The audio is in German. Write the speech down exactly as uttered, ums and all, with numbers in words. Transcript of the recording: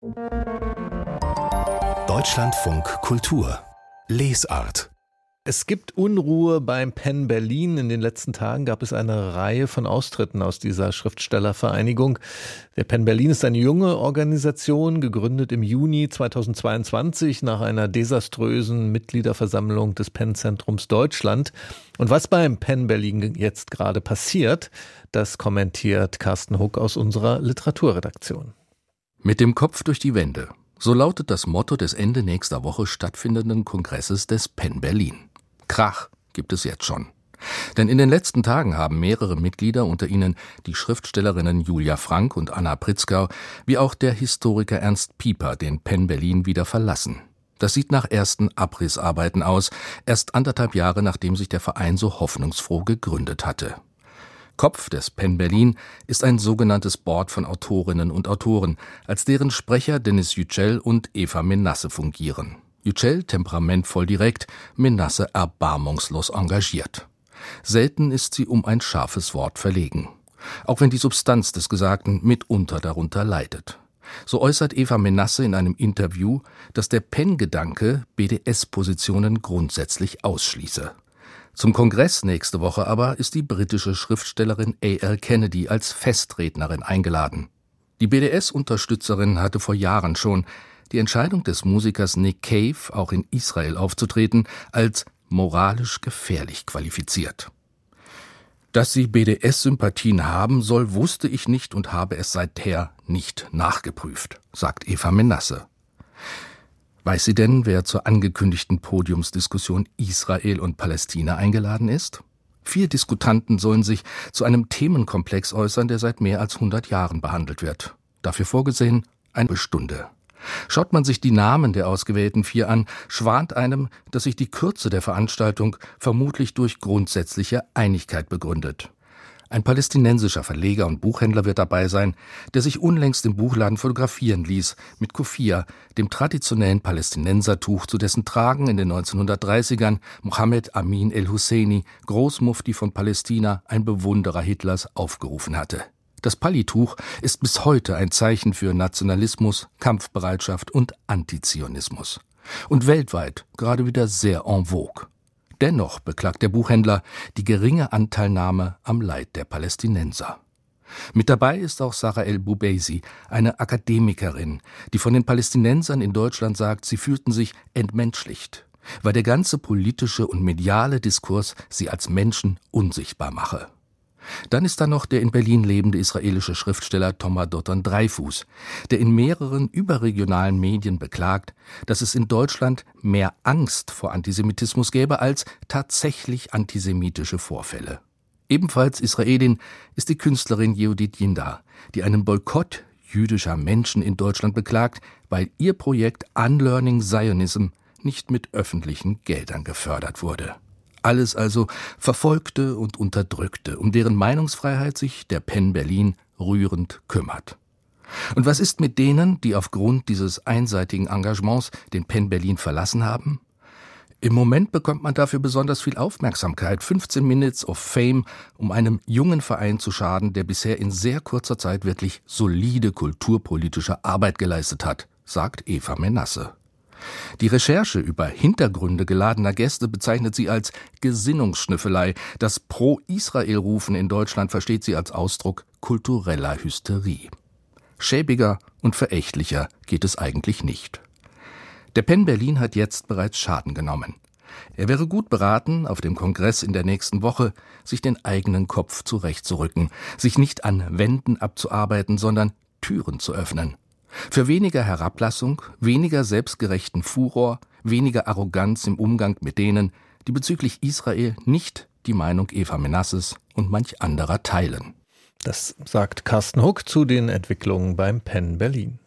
Deutschlandfunk Kultur Lesart. Es gibt Unruhe beim Penn Berlin. In den letzten Tagen gab es eine Reihe von Austritten aus dieser Schriftstellervereinigung. Der Penn Berlin ist eine junge Organisation, gegründet im Juni zweitausendzweiundzwanzig nach einer desaströsen Mitgliederversammlung des Penn-Zentrums Deutschland. Und was beim Penn Berlin jetzt gerade passiert, das kommentiert Carsten Huck aus unserer Literaturredaktion. Mit dem Kopf durch die Wände. So lautet das Motto des Ende nächster Woche stattfindenden Kongresses des Penn Berlin. Krach gibt es jetzt schon. Denn in den letzten Tagen haben mehrere Mitglieder, unter ihnen die Schriftstellerinnen Julia Frank und Anna Pritzker, wie auch der Historiker Ernst Pieper, den Penn Berlin wieder verlassen. Das sieht nach ersten Abrissarbeiten aus, erst anderthalb Jahre nachdem sich der Verein so hoffnungsfroh gegründet hatte. Kopf des Penn Berlin ist ein sogenanntes Board von Autorinnen und Autoren, als deren Sprecher Denis Yücel und Eva Menasse fungieren. Yücel temperamentvoll direkt, Menasse erbarmungslos engagiert. Selten ist sie um ein scharfes Wort verlegen, auch wenn die Substanz des Gesagten mitunter darunter leidet. So äußert Eva Menasse in einem Interview, dass der Penn-Gedanke B D S-Positionen grundsätzlich ausschließe. Zum Kongress nächste Woche aber ist die britische Schriftstellerin A L Kennedy als Festrednerin eingeladen. Die B D S-Unterstützerin hatte vor Jahren schon die Entscheidung des Musikers Nick Cave, auch in Israel aufzutreten, als moralisch gefährlich qualifiziert. Dass sie B D S-Sympathien haben soll, wusste ich nicht und habe es seither nicht nachgeprüft, sagt Eva Menasse. Weiß sie denn, wer zur angekündigten Podiumsdiskussion Israel und Palästina eingeladen ist? Vier Diskutanten sollen sich zu einem Themenkomplex äußern, der seit mehr als hundert Jahren behandelt wird. Dafür vorgesehen eine Stunde. Schaut man sich die Namen der ausgewählten vier an, schwant einem, dass sich die Kürze der Veranstaltung vermutlich durch grundsätzliche Einigkeit begründet. Ein palästinensischer Verleger und Buchhändler wird dabei sein, der sich unlängst im Buchladen fotografieren ließ mit Kufia, dem traditionellen Palästinensertuch, zu dessen Tragen in den neunzehnhundertdreißigern Mohammed Amin el-Husseini, Großmufti von Palästina, ein Bewunderer Hitlers, aufgerufen hatte. Das Pallituch ist bis heute ein Zeichen für Nationalismus, Kampfbereitschaft und Antizionismus. Und weltweit gerade wieder sehr en vogue. Dennoch beklagt der Buchhändler die geringe Anteilnahme am Leid der Palästinenser. Mit dabei ist auch Sarah El-Boubeisi, eine Akademikerin, die von den Palästinensern in Deutschland sagt, sie fühlten sich entmenschlicht, weil der ganze politische und mediale Diskurs sie als Menschen unsichtbar mache. Dann ist da noch der in Berlin lebende israelische Schriftsteller Tomer Doton Dreyfus, der in mehreren überregionalen Medien beklagt, dass es in Deutschland mehr Angst vor Antisemitismus gäbe als tatsächlich antisemitische Vorfälle. Ebenfalls Israelin ist die Künstlerin Yehudit Yindar, die einen Boykott jüdischer Menschen in Deutschland beklagt, weil ihr Projekt Unlearning Zionism nicht mit öffentlichen Geldern gefördert wurde. Alles also Verfolgte und Unterdrückte, um deren Meinungsfreiheit sich der Penn Berlin rührend kümmert. Und was ist mit denen, die aufgrund dieses einseitigen Engagements den Penn Berlin verlassen haben? Im Moment bekommt man dafür besonders viel Aufmerksamkeit, fünfzehn Minutes of Fame, um einem jungen Verein zu schaden, der bisher in sehr kurzer Zeit wirklich solide kulturpolitische Arbeit geleistet hat, sagt Eva Menasse. Die Recherche über Hintergründe geladener Gäste bezeichnet sie als Gesinnungsschnüffelei. Das Pro-Israel-Rufen in Deutschland versteht sie als Ausdruck kultureller Hysterie. Schäbiger und verächtlicher geht es eigentlich nicht. Der Penn Berlin hat jetzt bereits Schaden genommen. Er wäre gut beraten, auf dem Kongress in der nächsten Woche sich den eigenen Kopf zurechtzurücken, sich nicht an Wänden abzuarbeiten, sondern Türen zu öffnen. Für weniger Herablassung, weniger selbstgerechten Furor, weniger Arroganz im Umgang mit denen, die bezüglich Israel nicht die Meinung Eva Menasses und manch anderer teilen. Das sagt Carsten Huck zu den Entwicklungen beim Penn Berlin.